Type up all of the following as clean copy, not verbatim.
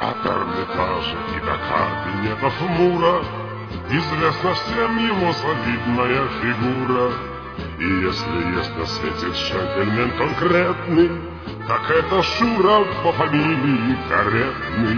От Эрмитажа и до кабинетов Мура известна всем его солидная фигура. И если есть на свете джентльмен конкретный, так это Шура по фамилии Каретный.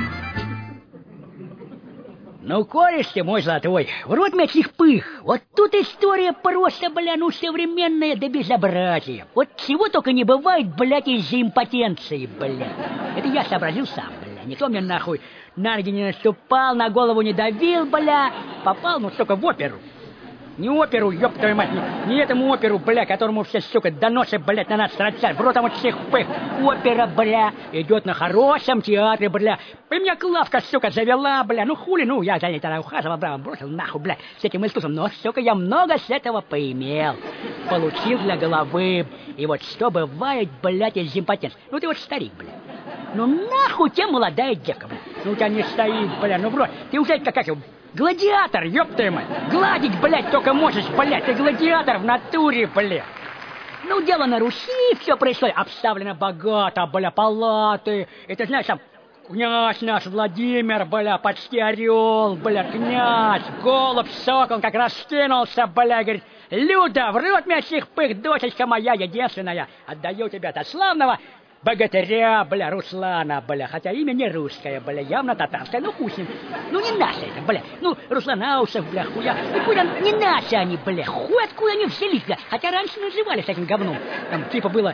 Ну, кореш ты мой золотой, в рот мячих пых. Вот тут история просто, ну, современная до безобразия. Вот чего только не бывает, из-за импотенции, Это я сообразил сам, Никто мне нахуй на ноги не наступал, на голову не давил, Попал, только в оперу. Не оперу, ёб твою мать, не этому оперу, которому все, сука, доносы, на нас срачат, в рот от всех пых. Опера, идет на хорошем театре, И меня Клавка, сука, завела, ну хули, я за ней тогда ухаживал, бросил нахуй, с этим искусством, но, сука, я много с этого поимел. Получил для головы, и вот что бывает, из импотенции. Ну ты вот старик, Ну нахуй тебе молодая девка, Ну у тебя не стоит, ну брось, ты уже как его... Гладиатор, ёб твою мать! Гладить, только можешь, Ты гладиатор в натуре, Ну, дело на Руси, все происходит. Обставлено богато, палаты. Это, знаешь, там, князь наш Владимир, почти орел, князь, голубь, сокол, как раскинулся, говорит, Люда, в рот мясих пых, дочечка моя единственная, отдаю тебя до славного богатыря, Руслана, хотя имя не русское, явно татарское, ну хуй с ним. Ну не наше это, ну Русланаусов, хуя, не наши они, хуй откуда они взялись, хотя раньше назывались таким говном, там типа было,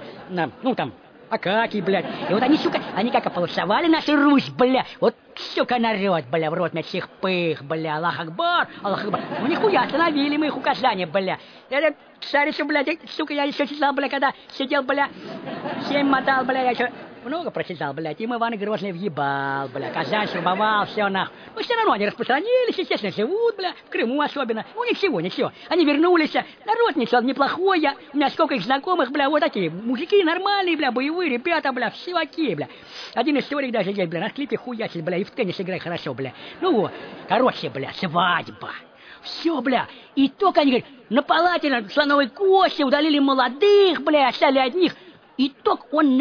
Акакий, и вот они, сука, они как ополосовали нашу Русь, вот, сука, народ, в рот мясих пых, Аллах Акбар, ну нихуя, остановили мы их указания, это царица, сука, я еще читал, когда сидел, 7 мотал, я еще много прочитал, им Иван Грозный въебал, Казань штурмовал, все нахуй. Но все равно они распространились, естественно, живут, в Крыму особенно. Ну, ничего. Они вернулись, народ неплохой, у меня сколько их знакомых, вот такие, мужики нормальные, боевые ребята, все такие, Один историк даже есть, на клипе хуячит, и в теннис играет хорошо, Ну вот, короче, свадьба. Все, и только они, говорят, на палате, на слоновой кости удалили молодых, оставили одних. И только он,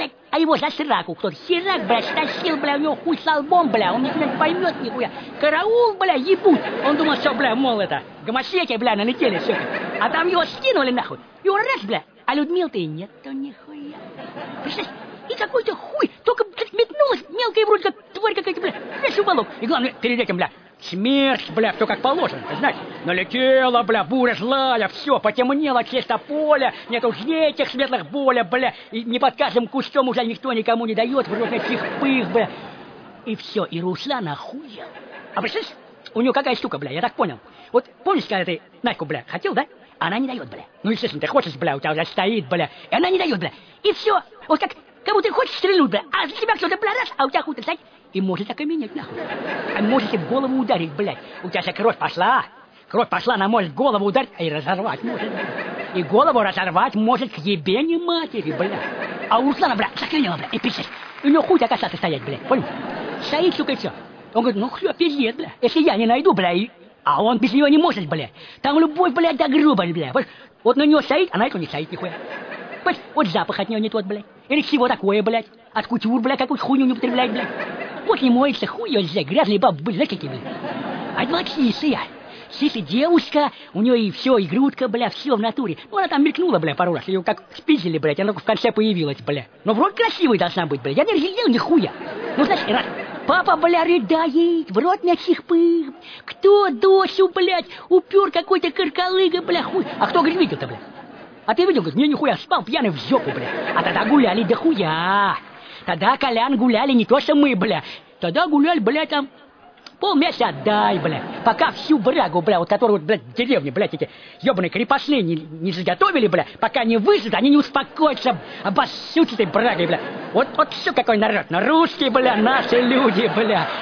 а его за сраку кто-то, сирак, стащил, у него хуй с лбом, он никогда не поймет нихуя. Караул, ебут. Он думал, что, мол, это, гомосеки, налетели, сука. А там его скинули, нахуй. И он раз, а Людмил-то и нет-то нихуя. Представляешь, и какой-то хуй, только метнулась мелкая вроде как тварь какая-то, весь уголок. И главное, перед этим, смерть, все как положено, знаешь. Налетела, буря злая, все, потемнело, чисто поле, нет уж этих светлых боля, и не под каждым кустом уже никто никому не дает, в рот этих пых, И все, и Руслан охуел. А представляешь, у него какая штука, я так понял. Вот помнишь, когда ты Надьку, хотел, да? Она не дает, Ну, естественно, ты хочешь, у тебя уже стоит, и она не дает, И все, вот как будто ты хочешь стрельнуть, а за тебя кто-то, раз, а у тебя хуй-то, кстати, и может окаменеть, нахуй. А можете в голову ударить, У тебя же кровь пошла, она может в голову ударить, и разорвать может. И голову разорвать может к ебени матери, А у Руслана, заклинило, и писать. У него хуй касаться стоять, понял? Стоит, сука, и все. Он говорит, ну, все, пиздец, если я не найду, а он без него не может, Там любовь, до грубо, Вот на него стоит, а на эту не стоит нихуя. Вот запах от него не тот, Или всего такое, От кутюр, какую-то хуйню не употребляет, Вот не моется, хуй ее здесь, грязные бабы, знаете, какие, А два кисые. Сиси девушка, у нее и все, и грудка, все в натуре. Ну, она там мелькнула, пару раз, ее как спиздили, она в конце появилась, Но в рот красивой должна быть, Я не разглядел нихуя. Ну, значит, раз, папа, рыдает, в рот мясих пых. Кто Досю, упер какой-то каркалыга, хуй. А кто, говорит, видел-то, А ты видел, говорит, мне нихуя, спал пьяный в жопу, А тогда гуляли дохуя. Тогда, Колян, гуляли не то, что мы, Тогда гуляли, там, полмесяца отдай, пока всю брагу, вот которую, в деревне, эти ебаные крепостные не заготовили, пока не высадят, они не успокоятся, обоссут этой брагой, Вот все какой народ, русские, наши люди,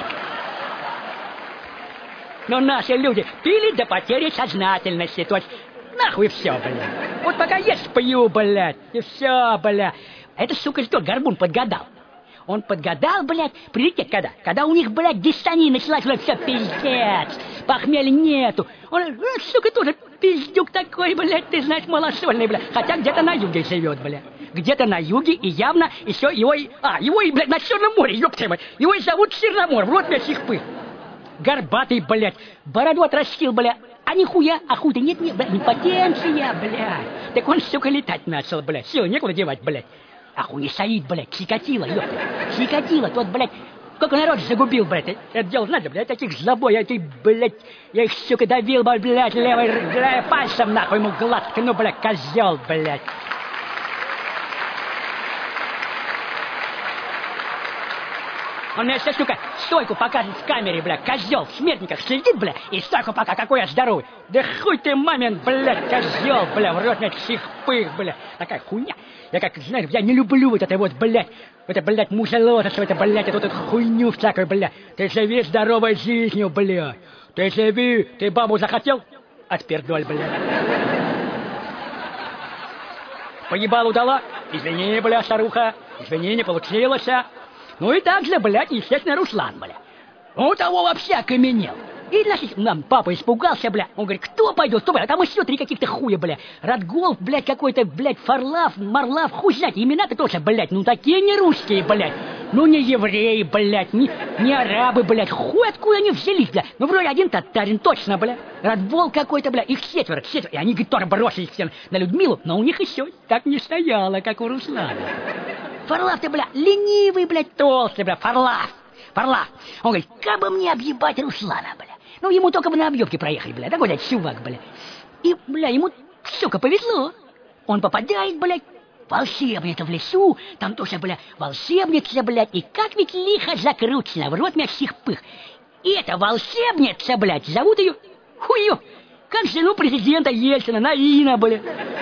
Но наши люди пили до потери сознательности, то есть, нахуй все, Вот пока есть пью, и все, Это, сука, что, горбун подгадал. Он подгадал, прилететь когда? Когда у них, дистония началась, все, пиздец, похмелья нету. Он, сука, тоже пиздюк такой, ты знаешь, малосольный, хотя где-то на юге живет, где-то на юге, и явно еще его и, блядь, на Черном море, ёпта мать, его и зовут Черномор, в рот, блядь, их пых. Горбатый, блядь, бороду отрастил, блядь, а нихуя, а хуй-то нет, блядь, импотенция, блядь. Так он, сука, летать начал, блядь, силы некуда девать, блядь. А хуесоид, блядь, Чикатило, ёпта, Чикатило, тот, блядь, сколько народ загубил, блядь, это дело, знаете, блядь, таких злобой, блядь, я их, сука, давил, блядь, левой пальцем, нахуй, ему глаз ткну, блядь, козел, блядь. Он меня сейчас, сука, стойку показывает в камере, бля, козел, в смертниках следит, бля, и стойку пока, какой я здоровый. Да хуй ты, мамин, блядь, козел, бля, в рот, блядь, психпых, бля. Такая хуйня. Я как, знаешь, я не люблю вот это вот, блядь, мужелотство, это, блядь, эту хуйню всякую, бля. Ты живи здоровой жизнью, бля. Ты живи, ты бабу захотел? Отпердоль, бля. Поебалу дала? Извини, бля, старуха, извини, не получилось, а. Ну и так же, блядь, естественно, Руслан, бля. Он того вообще окаменел. И, значит, нам папа испугался, бля. Он говорит, кто пойдет, кто, бля? Там еще 3 каких-то хуя, бля. Радгол, блядь, какой-то, блядь, Фарлав, Марлав, хуй знать. Имена-то тоже, блядь, ну такие не русские, блядь. Ну не евреи, блядь, не арабы, блядь. Хуй откуда они взялись, бля. Ну вроде один татарин, точно, бля. Радвол какой-то, бля. Их 4. И они, говорит, тоже бросились все на Людмилу. Но у них еще так не стояло, как у Руслана. Фарлав-то, бля, ленивый, блядь, толстый, бля, Фарлав. Он говорит, как бы мне объебать Руслана, бля. Ну, ему только бы на объебке проехать, бля. Такой, блядь, чувак, бля. И, бля, ему, сука, повезло. Он попадает, блядь, в волшебницу в лесу. Там тоже, бля, волшебница, блядь. И как ведь лихо закручено, в рот меня всех пых. И эта волшебница, блядь, зовут ее Хую. Как жену президента Ельцина, Наина, бля.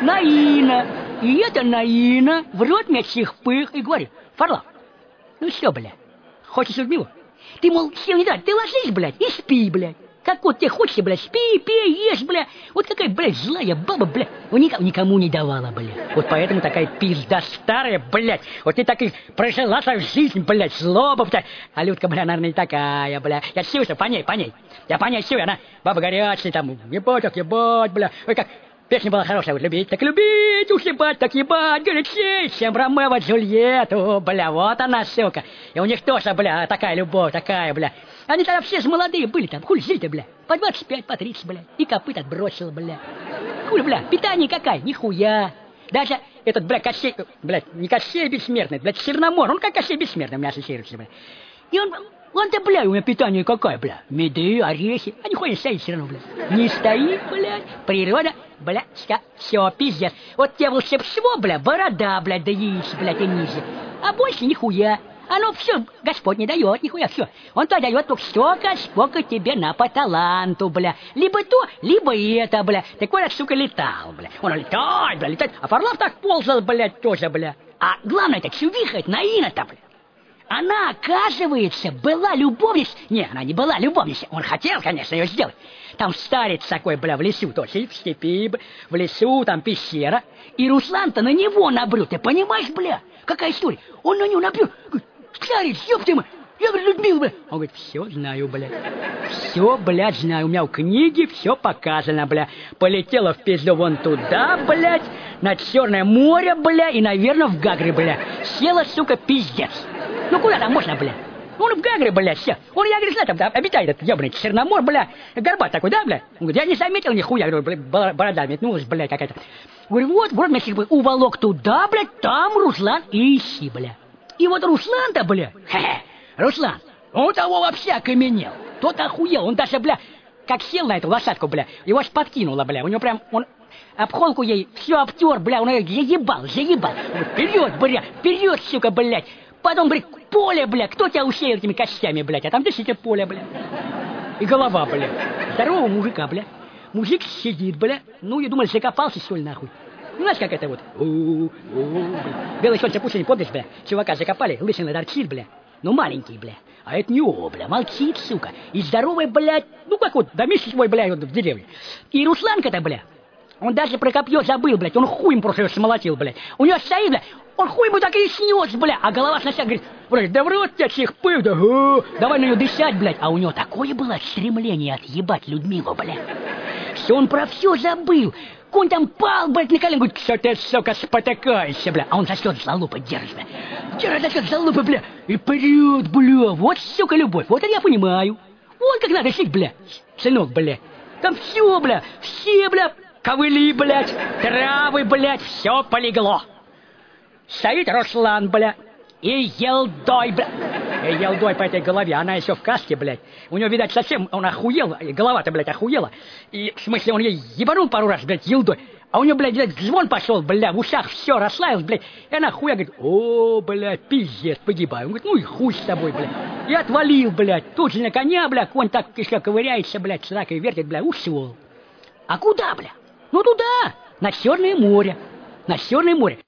Наина. И это Наина в рот меня всех пых. И говорит, Фарлав, ну все, бля, хочешь Людмилу? Ты, мол, сил не дать, ты ложись, блядь, и спи, блядь. Как вот тебе хочется, блядь, спи, пей, ешь, блядь. Вот какая, блядь, злая баба, блядь. Никому не давала, блядь. Вот поэтому такая пизда старая, блядь. Вот ты так и прожила свою жизнь, блядь, злоба, блядь. А Людка, блядь, наверное, не такая, блядь. Я сился, по ней. Я по ней сил, она баба горячая, там, ебать, блядь. Ой, как... Песня была хорошая, вот любить, так любить, уж ебать, так ебать, горячей, чем Ромео Джульетту, бля, вот она, сука. И у них тоже, бля, такая любовь, такая, бля. Они тогда все же молодые были там, хуй жили-то, бля, по 25, по 30, бля, и копыт отбросил, бля. Хуй, бля, питание какая, нихуя. Даже этот, бля, Кощей, бля, не Кощей бессмертный, бля, Черномор, он как Кощей бессмертный у меня ассоциируется, бля. И он-то, бля, у меня питание какая, бля, меды, орехи, а нихуя не стоит все равно, бля. Не стоит, бля, природа, бля, все, пиздец. Вот тебе волшебство, бля, борода, бля, да яиц, бля, и ниже. А больше нихуя. Оно все, Господь не дает, нихуя, все. Он то дает только столько, сколько тебе на по таланту, бля. Либо то, либо это, бля. Так вот, сука, летал, бля. Он летает, бля, летает. А Фарлав так ползал, блядь, тоже, бля. А главное, так чувиха, это Наина-то, бля. Она, оказывается, была любовницей. Не, она не была любовницей. Он хотел, конечно, ее сделать. Там старец такой, бля, в лесу, тоже в степи, в лесу, там пещера. И Руслан-то на него набрел. Ты понимаешь, бля? Какая история? Он на него набрел. Говорит, старец, ёпты мы. Я говорю, Людмила, бля. Он говорит, все знаю, бля. Все, блядь, знаю. У меня в книге все показано, бля. Полетела в пизду вон туда, блядь, на Черное море, бля, и, наверное, в Гагры, бля. Села, сука, пиздец. Ну куда там можно, бля? Он в Гагре, бля, все. Он, я говорю, знаю, там обитает этот ебаный Черномор, бля. Горбат такой, да, бля? Он говорит, я не заметил нихуя. Я говорю, бля, борода метнулась, бля, какая-то. Говорю, вот меня всех уволок туда, бля, там Руслан и ищи, бля. И вот Руслан-то, бля, Руслан, он того вообще окаменел. Тот охуел, он даже, бля, как сел на эту лошадку, бля, его аж подкинуло, бля. У него прям, он обхолку ей все обтер, бля, он ее заебал. Вперед, бля, вперед, сука, блядь. Потом, говорит, поле, бля, кто тебя усеял этими костями, блядь? А там действительно поле, бля. И голова, бля. Здорового мужика, бля. Мужик сидит, бля. Ну, я думал, закопался, что ли, нахуй. Ну, знаешь, как это вот. Белый солнце пусть не помнишь, бля. Чувака закопали, лысина торчит, бля. Ну, маленький, бля. А это не о, бля, молчит, сука. И здоровый, блядь, ну, как вот, домишь свой, бля, вот в деревне. И Русланка-то, бля, он даже про копье забыл, блядь. Он хуем просто его смолотил, блядь. У него стоит, бля. Он хуй ему так и снес, бля. А голова сначала говорит, блядь, да в рот тебя всех пыл, да, давай на нее дышать, блядь. А у него такое было стремление отъебать Людмилу, бля. Что он про все забыл. конь там пал, блядь, на колено. Говорит, что ты, сука, спотыкаешься, бля. А он за счет залупы держит, бля. Держит за счет залупы, бля. И прет, бля. Вот, сука, любовь. Вот это я понимаю. Вот как надо жить, бля. Сынок, бля. Там все, бля. Все, бля. Ковыли, блядь. Травы, блядь. Все полегло. Стоит Руслан, бля. И елдой, бля. И елдой по этой голове. Она еще в каске, блядь. У него, видать, совсем он охуел. Голова-то, блядь, охуела. И, в смысле, он ей ебанул пару раз, блядь, елдой. А у него, блядь, звон пошел, бля, в ушах все расслаилось, блядь. И она хуя говорит, о, бля, пиздец, погибаю. Он говорит, ну и хуй с тобой, блядь. И отвалил, блядь. Тут же на коня, бля, конь так еще ковыряется, блядь, сракой вертит, бля, ушел. А куда, бля? Ну туда, на Черное море. На Черное море.